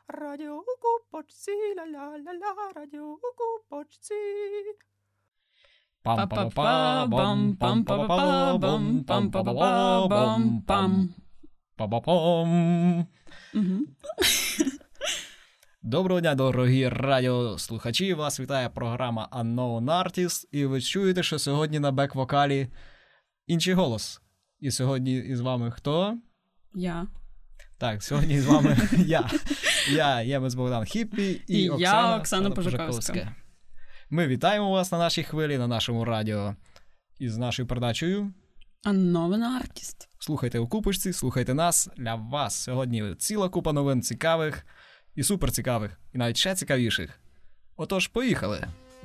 Радіо у купочці, ля-ля-ля-ля, радіо у купочці. Пам-па-па-бам, пам-па-па-бам, пам-па-па-бам, пам. Па-па-пам. Доброго дня, дорогі радіослухачі. Вас вітає програма Unknown Artist. І ви чуєте, що сьогодні на бек-вокалі інший голос. І сьогодні із вами хто? Я. Так, сьогодні з вами я Ємець Богдан Хіппі і Оксана Пожаковська. Ми вітаємо вас на нашій хвилі, на нашому радіо із нашою передачею Unknown Artist. Слухайте у купочці, слухайте нас. Для вас сьогодні ціла купа новин цікавих і суперцікавих, і навіть ще цікавіших. Отож, поїхали!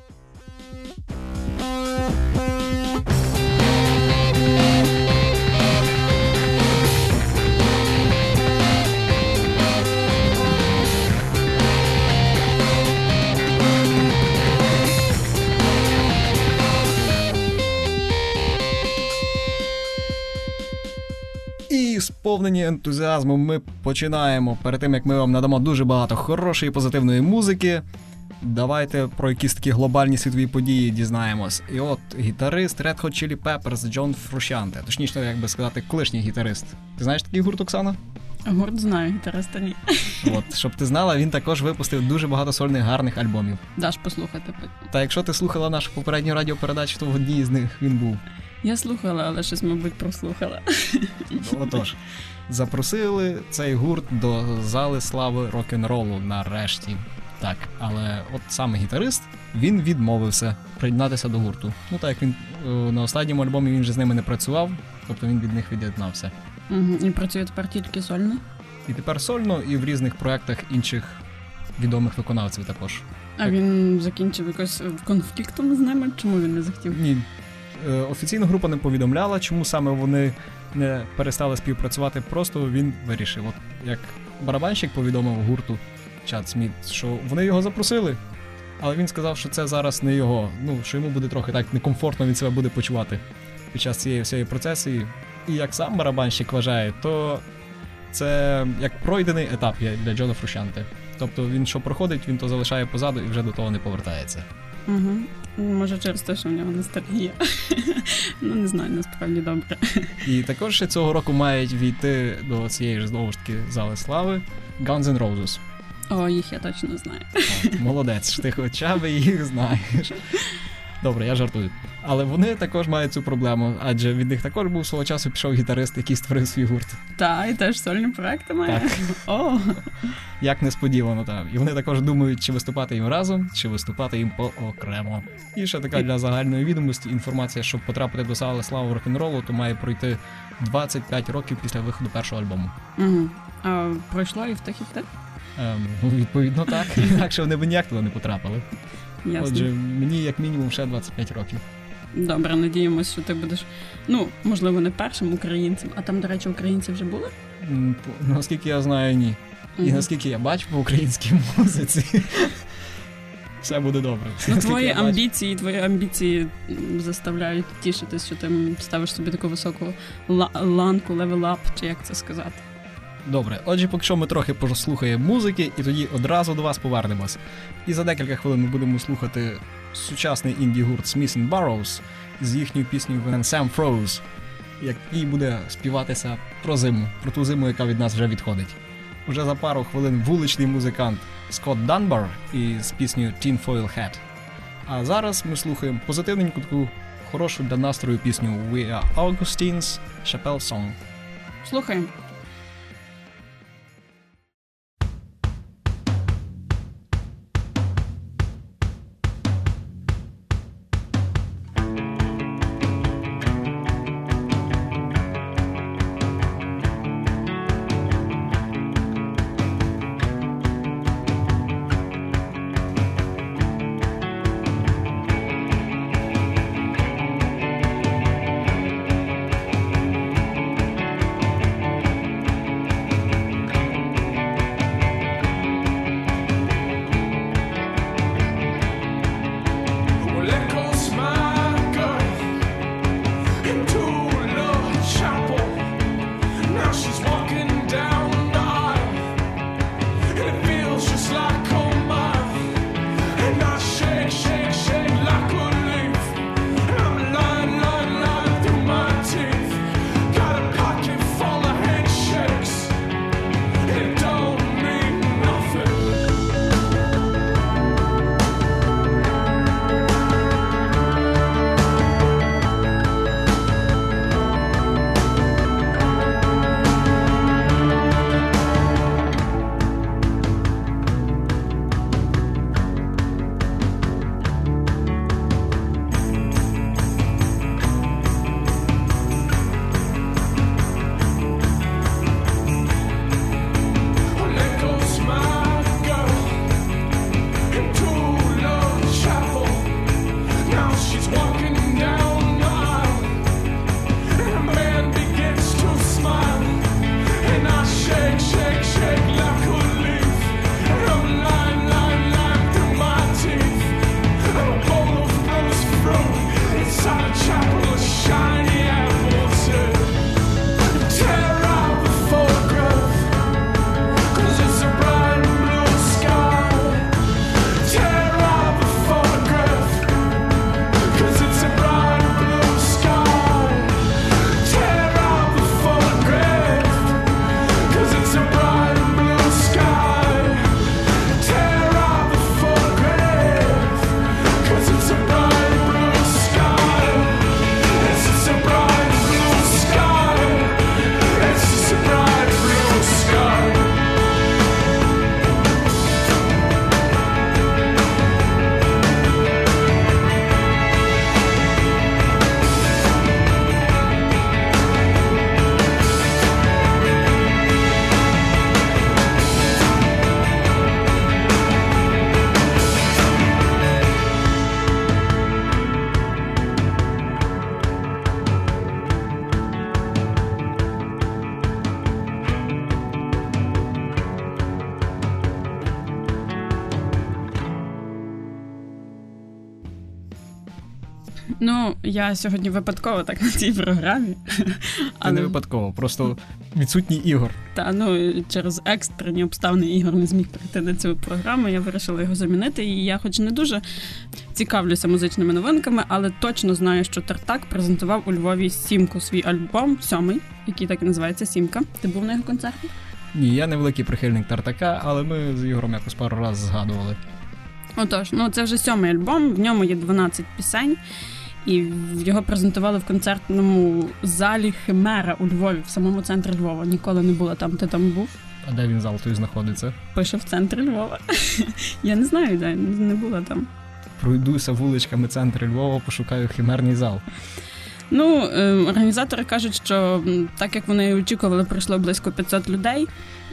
І сповнені ентузіазму ми починаємо. Перед тим, як ми вам надамо дуже багато хорошої і позитивної музики, давайте про якісь такі глобальні світові події дізнаємось. І от гітарист Red Hot Chili Peppers Джон Фрушіанте, точніше, як би сказати, колишній гітарист. Ти знаєш такий гурт, Оксана? Гурт знаю, гітариста ні. От, щоб ти знала, він також випустив дуже багато сольних гарних альбомів. Даш послухати. Та якщо ти слухала нашу попередню радіопередачу, то в одній з них він був. Я слухала, але щось, мабуть, прослухала. Отож, запросили цей гурт до зали слави рок-н-ролу нарешті. Так, але от саме гітарист, він відмовився приєднатися до гурту. Ну так, як він на останньому альбомі він же з ними не працював, тобто він від них від'єднався. І працює тепер тільки сольно? І тепер сольно, і в різних проєктах інших відомих виконавців також. А він закінчив якось конфліктом з ними? Чому він не захотів? Ні. Офіційна група не повідомляла, чому саме вони не перестали співпрацювати, просто він вирішив. От як барабанщик повідомив гурту Чад Сміт, що вони його запросили, але він сказав, що це зараз не його, що йому буде трохи так некомфортно, він себе буде почувати під час цієї всієї процесії. І як сам барабанщик вважає, то це як пройдений етап є для Джона Фрушіанте. Тобто він що проходить, він то залишає позаду і вже до того не повертається. Угу. Може через те, що в нього ностальгія. Не знаю, насправді добре. І також ще цього року мають війти до цієї ж, знову ж таки, зали слави Guns N' Roses. О, їх я точно знаю. Молодець, ти хоча б їх знаєш. Добре, я жартую. Але вони також мають цю проблему, адже від них також був свого часу пішов гітарист, який створив свій гурт. Так, і теж сольні проекти має. Так. О! Як несподівано, так. І вони також думають, чи виступати їм разом, чи виступати їм поокремо. І ще така для загальної відомості інформація, щоб потрапити до зали слави рок-н-ролу, то має пройти 25 років після виходу першого альбому. Угу. А пройшло і в тих, і в тих? Відповідно так, інакше вони б ніяк туди не потрапили. Ясно. Отже, мені як мінімум ще 25 років. Добре, надіємося, що ти будеш, можливо, не першим українцем, а там, до речі, українці вже були? Наскільки я знаю, ні. І наскільки я бачу по українській музиці, все буде добре. Твої амбіції заставляють тішитись, що ти ставиш собі таку високу ланку, левел-ап, чи як це сказати. Добре, отже, поки що ми трохи послухаємо музики, і тоді одразу до вас повернемось. І за декілька хвилин ми будемо слухати сучасний інді-гурт Smith & Barrows з їхньою піснею When Sam Froze, який буде співатися про зиму, про ту зиму, яка від нас вже відходить. Уже за пару хвилин вуличний музикант Скотт Данбар із піснею Tin Foil Hat. А зараз ми слухаємо позитивненьку таку хорошу для настрою пісню We Are Augustine's Chapel Song. Слухаємо. Ну, я сьогодні випадково так на цій програмі. Це не випадково, просто відсутній Ігор. Та, через екстрені обставини Ігор не зміг прийти на цю програму, я вирішила його замінити, і я хоч не дуже цікавлюся музичними новинками, але точно знаю, що Тартак презентував у Львові «Сімку», свій альбом, 7-й, який так і називається «Сімка». Ти був на його концерті? Ні, я не великий прихильник Тартака, але ми з Ігорем якось пару разів згадували. Отож, це вже 7-й альбом, в ньому є 12 пісень, і його презентували в концертному залі «Химера» у Львові, в самому центрі Львова. Ніколи не була там, ти там був? А де він зал той знаходиться? Пише в центрі Львова. Я не знаю, де, не була там. Пройдуся вуличками центру Львова, пошукаю химерний зал. Організатори кажуть, що так як вони очікували, прийшло близько 500 людей,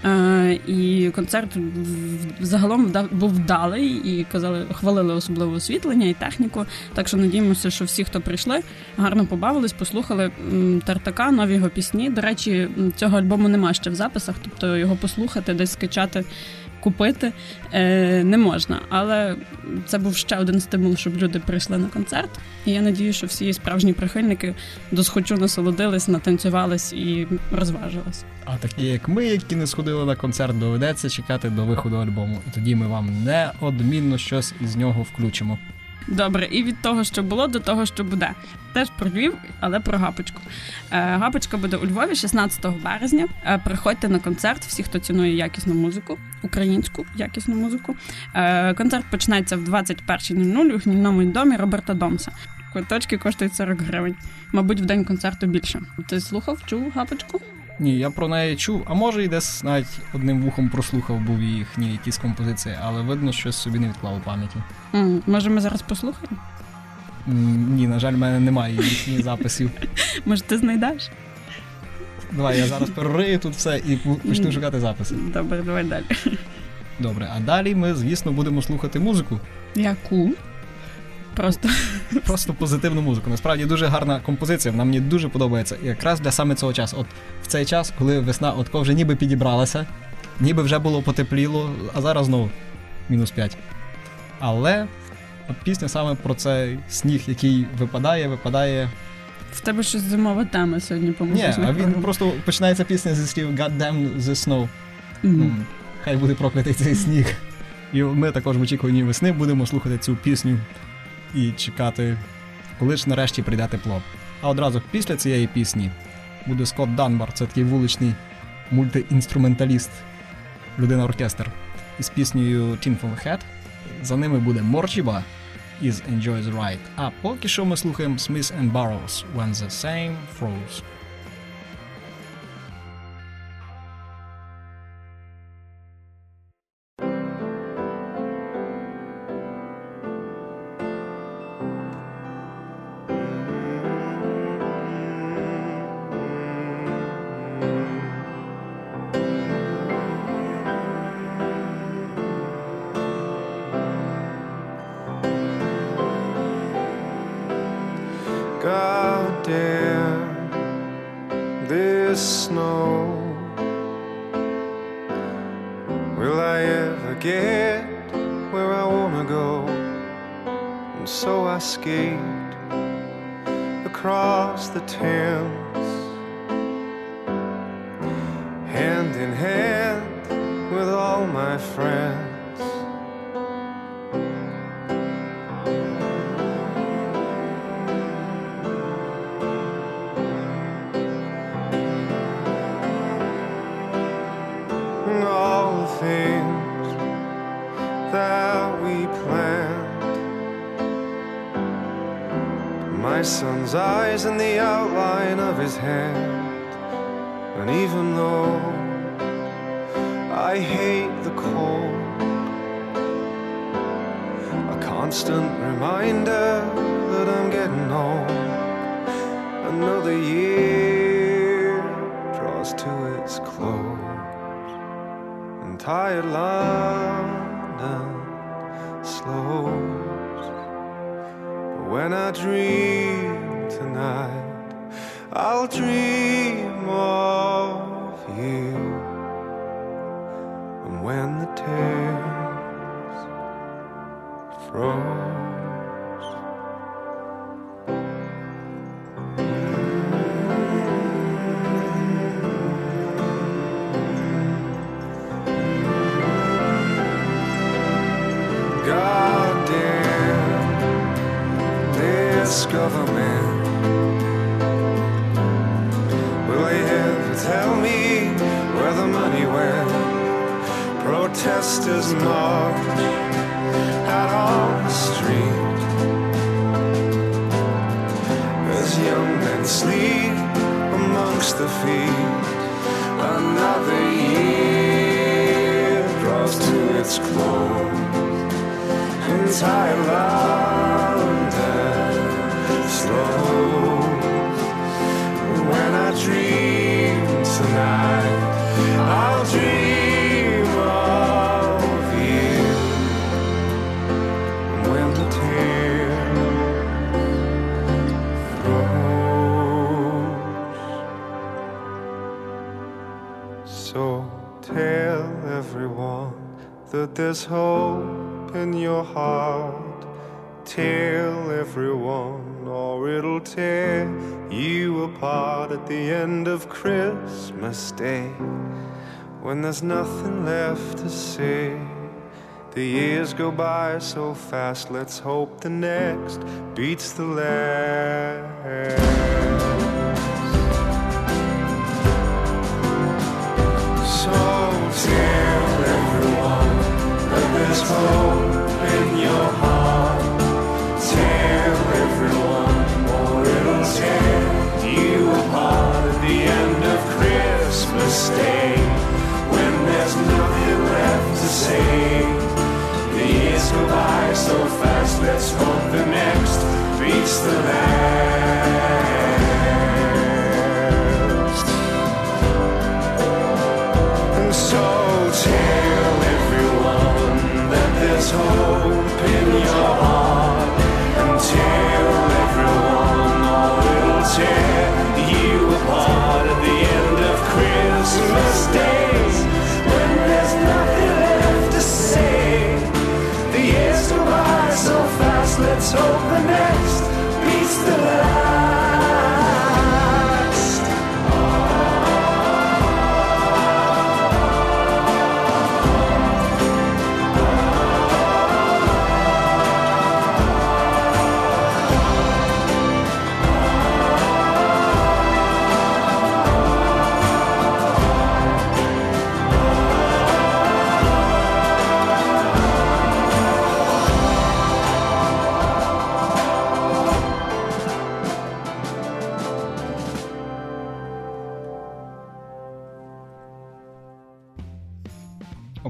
і концерт загалом був вдалий, і хвалили особливо освітлення і техніку, так що надіємося, що всі, хто прийшли, гарно побавились, послухали Тартака, нові його пісні. До речі, цього альбому нема ще в записах, тобто його послухати, десь скачати, купити не можна, але це був ще один стимул, щоб люди прийшли на концерт, і я надію, що всі справжні прихильники досхочу насолодились, натанцювались і розважились. А такі, як ми, які не сходили на концерт, доведеться чекати до виходу альбому, і тоді ми вам неодмінно щось із нього включимо. Добре, і від того, що було, до того, що буде. Теж про Львів, але про Гапочку. Гапочка буде у Львові 16 березня. Приходьте на концерт, всі, хто цінує якісну музику, українську якісну музику. Концерт починається в 21:00 у гнівному домі Роберта Домса. Квиточки коштують 40 гривень. Мабуть, в день концерту більше. Ти слухав, чув Гапочку? Ні, я про неї чув, а може і десь навіть одним вухом прослухав був їхні якісь композиції, але видно, щось собі не відклав у пам'яті. Може, ми зараз послухаємо? Ні, на жаль, в мене немає їхніх записів. Може, ти знайдеш? Давай, я зараз перерию тут все і почну шукати записи. Добре, давай далі. Добре, а далі ми, звісно, будемо слухати музику. Яку? Просто позитивну музику. Насправді дуже гарна композиція, вона мені дуже подобається. І якраз для саме цього часу. От в цей час, коли весна вже ніби підібралася, ніби вже було потепліло, а зараз знову -5. Але от пісня саме про цей сніг, який випадає. В тебе щось зимова тема сьогодні по музичних програмах. Ні, а він просто починається пісня зі слів God damn the snow. Хай буде проклятий цей сніг. І ми також в очікуванні весни будемо слухати цю пісню і чекати, коли ж нарешті прийде тепло. А одразу після цієї пісні буде Скотт Данбар, це такий вуличний мультиінструменталіст, людина-оркестр, із піснею Tinfoil Hat. За ними буде Morcheeba із Enjoy the Ride. А поки що ми слухаємо Smith and Barrows When the Same Froze. God damn this snow. Will I ever get where I wanna go? And so I skate across the Thames, hand in hand with all my friends. Things that we planned, my son's eyes and the outline of his hand. And even though I hate the cold, a constant reminder that I'm getting old. Another year draws to its close. Tired London slows. But when I dream tonight, I'll dream of you. And when the tears froze. Government, will they ever tell me where the money went? Protesters march out on the street as young men sleep amongst the feet. Another year draws to its close. Entire London slows. When I dream tonight, I'll dream of you. When the tears froze. So tell everyone that there's hope in your heart. Tell everyone, or it'll tear you apart at the end of Christmas Day, when there's nothing left to say. The years go by so fast, let's hope the next beats the last. So tell everyone that there's hope in your heart. Tell everyone, or it'll tear you apart at the end of Christmas Day, when there's nothing left to say. The years go by so fast, let's hope the next beats the last. And so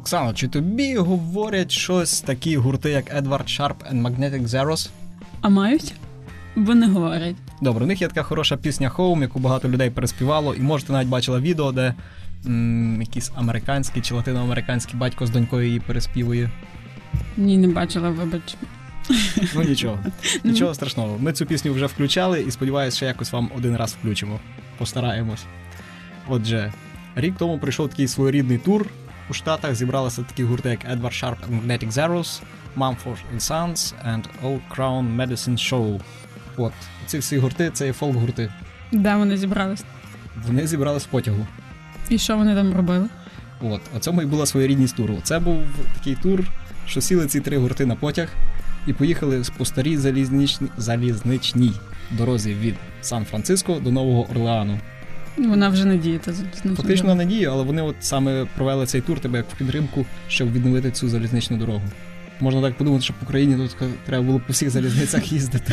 Оксано, чи тобі говорять щось такі гурти, як Edward Sharp and Magnetic Zeros? А мають? Бо не говорять. Добре, у них є така хороша пісня Home, яку багато людей переспівало, і може ти навіть бачила відео, де якийсь американський чи латиноамериканський батько з донькою її переспівує. Ні, не бачила, вибач. Ну нічого страшного. Ми цю пісню вже включали і сподіваюся, що якось вам один раз включимо. Постараємось. Отже, рік тому прийшов такий своєрідний тур. У Штатах зібралися такі гурти, як Edward Sharp and Magnetic Zeros, Mumford & Sons and Old Crown Medicine Show. От, ці всі гурти, це є фолк-гурти. Де вони зібрались? Вони зібрались в потягу. І що вони там робили? От, у цьому і була своєрідність туру. Це був такий тур, що сіли ці три гурти на потяг і поїхали по старій залізничній дорозі від Сан-Франциско до Нового Орлеану. Вона вже не діє, та залізнична. Фактично не діє, але вони от саме провели цей тур тебе як в підтримку, щоб відновити цю залізничну дорогу. Можна так подумати, що по Україні тут треба було по всіх залізницях їздити.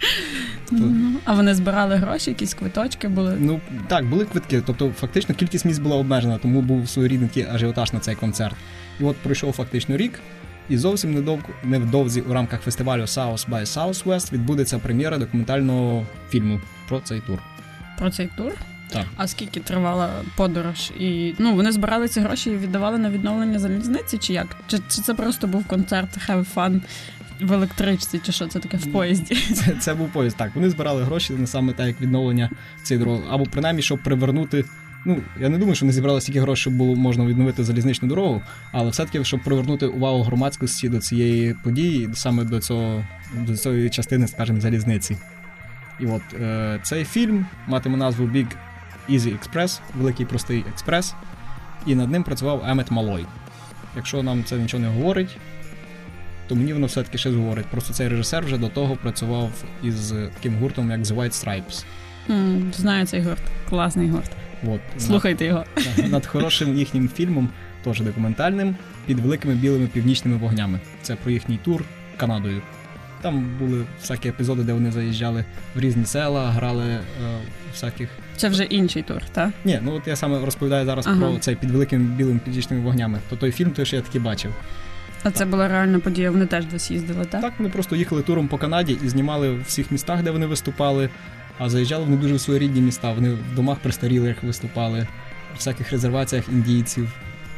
А вони збирали гроші, якісь квиточки були? Ну, так, були квитки. Тобто, фактично, кількість місць була обмежена, тому був своєрідний такий ажіотаж на цей концерт. І от пройшов фактично рік, і зовсім невдовзі у рамках фестивалю South by Southwest відбудеться прем'єра документального фільму про цей тур. Про цей тур? Так. А скільки тривала подорож? І, вони збирали ці гроші і віддавали на відновлення залізниці, чи як? Чи це просто був концерт Have Fun в електричці, чи що це таке в поїзді? Це був поїзд, так. Вони збирали гроші на саме так, як відновлення цієї дороги. Або принаймні, щоб привернути... я не думаю, що вони зібрали стільки грошей, щоб було можна відновити залізничну дорогу, але все-таки, щоб привернути увагу громадськості до цієї події, саме до цієї частини, скажімо, залізниці. І от цей фільм матиме назву Big Easy Express, Великий Простий Експрес, і над ним працював Еммет Малой. Якщо нам це нічого не говорить, то мені воно все-таки щось говорить. Просто цей режисер вже до того працював із таким гуртом, як The White Stripes. Знаю цей гурт. Класний гурт. От, слухайте його. Над хорошим їхнім фільмом, теж документальним, «Під великими білими північними вогнями». Це про їхній тур Канадою. Там були всякі епізоди, де вони заїжджали в різні села, грали всяких... Це вже інший тур, так? Ні, от я саме розповідаю зараз про цей «Під великими білими північними вогнями». То той фільм, що я таки бачив. А це була реальна подія, вони теж десь їздили, так? Так, вони просто їхали туром по Канаді і знімали в всіх містах, де вони виступали, а заїжджали вони дуже в свої рідні міста. Вони в домах престарілих виступали, в всяких резерваціях індійців.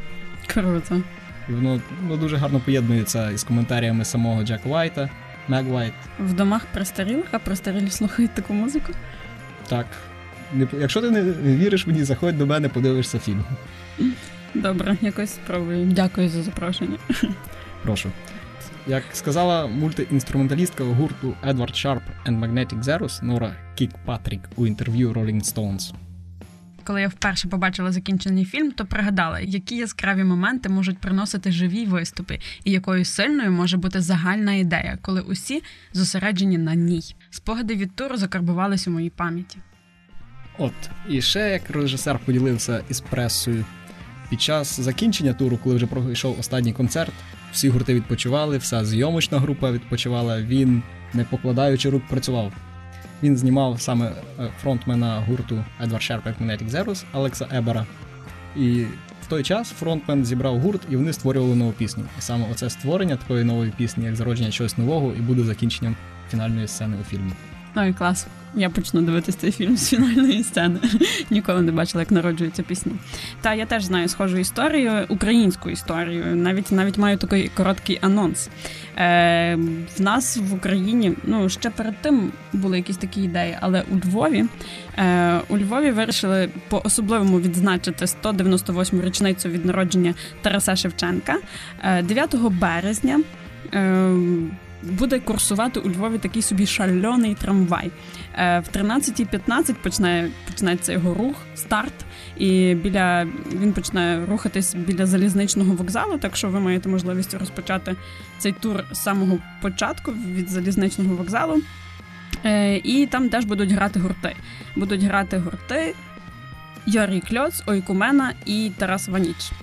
Круто. І воно дуже гарно поєднується із коментарями самого Джека Уайта, Мег Уайт. В домах престарілих, а престарілі слухають таку музику? Так. Якщо ти не віриш мені, заходь до мене, подивишся фільм. Добре, якось спробую. Дякую за запрошення. Прошу. Як сказала мультиінструменталістка гурту Edward Sharp and Magnetic Zeros Нора Кікпатрік у інтерв'ю Rolling Stones. Коли я вперше побачила закінчений фільм, то пригадала, які яскраві моменти можуть приносити живі виступи і якою сильною може бути загальна ідея, коли усі зосереджені на ній. Спогади від туру закарбувались у моїй пам'яті. От, і ще як режисер поділився із пресою. Під час закінчення туру, коли вже пройшов останній концерт, всі гурти відпочивали, вся зйомочна група відпочивала, він, не покладаючи рук, працював. Він знімав саме фронтмена гурту Edward Sharp and Magnetic Zeros Алекса Ебера. І в той час фронтмен зібрав гурт, і вони створювали нову пісню. І саме оце створення такої нової пісні, як зародження чогось нового, і буде закінченням фінальної сцени у фільмі. Ой, клас. Я почну дивитися цей фільм з фінальної сцени. Ніколи не бачила, як народжуються пісні. Та я теж знаю схожу історію, українську історію. Навіть маю такий короткий анонс. В нас в Україні, ще перед тим були якісь такі ідеї, але у Львові вирішили по-особливому відзначити 198-му річницю від народження Тараса Шевченка. 9 березня буде курсувати у Львові такий собі шальоний трамвай. В 13:15 починається його рух, старт, і він починає рухатись біля залізничного вокзалу, так що ви маєте можливість розпочати цей тур з самого початку, від залізничного вокзалу. І там теж будуть грати гурти. Будуть грати гурти Юрій Кльоц, Ойкумена і Тарас Ваніч.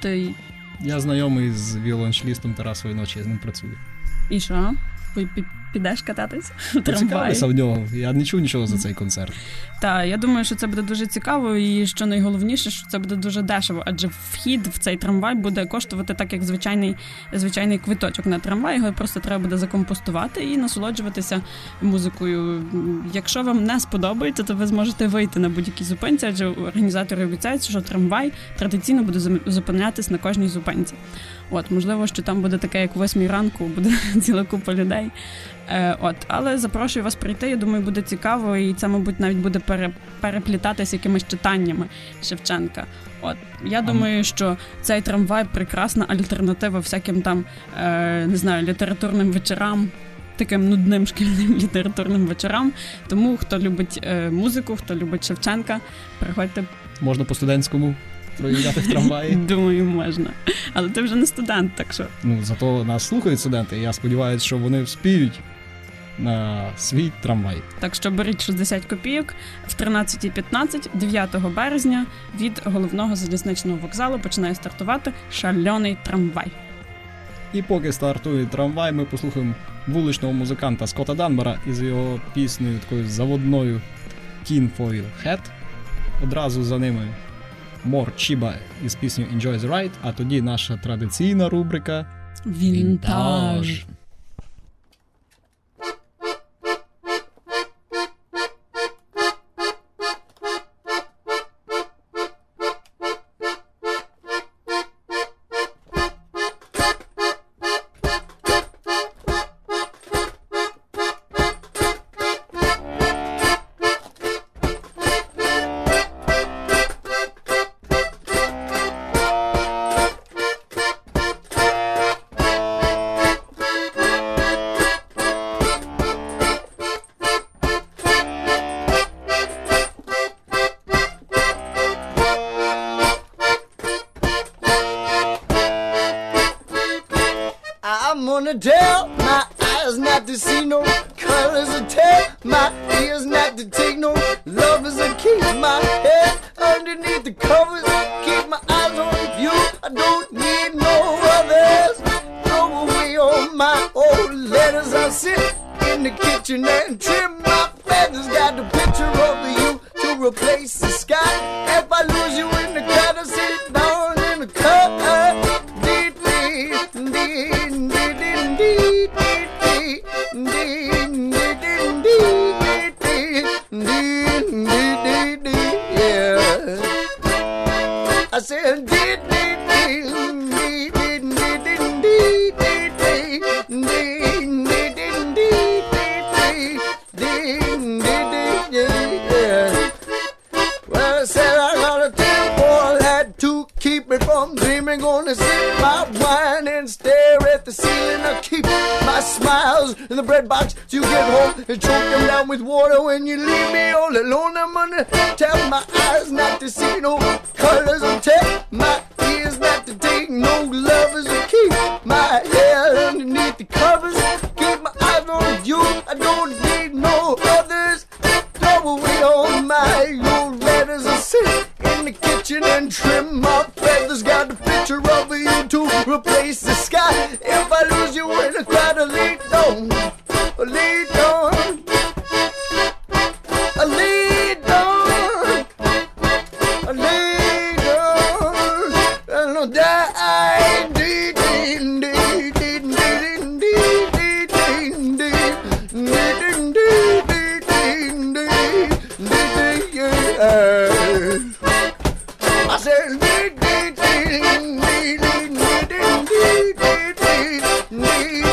Я знайомий з віолончелістом Тарасової ночі, я з ним працюю. І що? Підеш кататись в трамваї? Цікавився в нього. Я не чув нічого за цей концерт. Так, я думаю, що це буде дуже цікаво, і що найголовніше, що це буде дуже дешево, адже вхід в цей трамвай буде коштувати так, як звичайний квиточок на трамвай, його просто треба буде закомпостувати і насолоджуватися музикою. Якщо вам не сподобається, то ви зможете вийти на будь-якій зупинці, адже організатори обіцяють, що трамвай традиційно буде зупинятись на кожній зупинці. От, можливо, що там буде таке, як 8 ранку, буде ціла купа людей. Але запрошую вас прийти, я думаю, буде цікаво, і це, мабуть, навіть буде переплітатися якимись читаннями Шевченка. Я думаю, що цей трамвай – прекрасна альтернатива всяким там, не знаю, літературним вечорам, таким нудним шкільним літературним вечорам. Тому, хто любить музику, хто любить Шевченка, приходьте. Можна по-студентському проїжджати в трамваї? Думаю, можна. Але ти вже не студент, так що... Зато нас слухають студенти, і я сподіваюся, що вони вспіють на свій трамвай. Так що беріть 60 копійок в 13:15, 9 березня від головного залізничного вокзалу починає стартувати шальоний трамвай. І поки стартує трамвай, ми послухаємо вуличного музиканта Скотта Данбара із його піснею такою заводною Tinfoil Hat. Одразу за ними Мор Чіба із піснею Enjoy the Ride, а тоді наша традиційна рубрика Вінтаж. I'm gonna tell my eyes not to see no colors, or tell my ears not to take no lovers, or keep my head underneath the covers, keep my eyes on you. I don't need no others. Throw away all my old letters. I'll sit in the kitchen and trim my feathers. Got the picture of you to replace the sky. If I lose you in the crowd, I sit down in the cut. I said, well, I said I got a tinfoil hat to keep me from dreaming. Gonna sip my wine and stare at the ceiling. I keep my smiles in the bread box till you get home and choke them down with water when you leave me all alone. I'm gonna tell my eyes not to see no colors, and tell my ears not to take no lovers, and keep my hair underneath the covers, keep my eyes on you. I don't need no others. Throw away all my old letters and sit in the kitchen and trim my feathers. Got a picture of you to replace the sky. If I lose you in the crowd, I'll lay down, lay down, lay down, lay down, and I'll die. I said,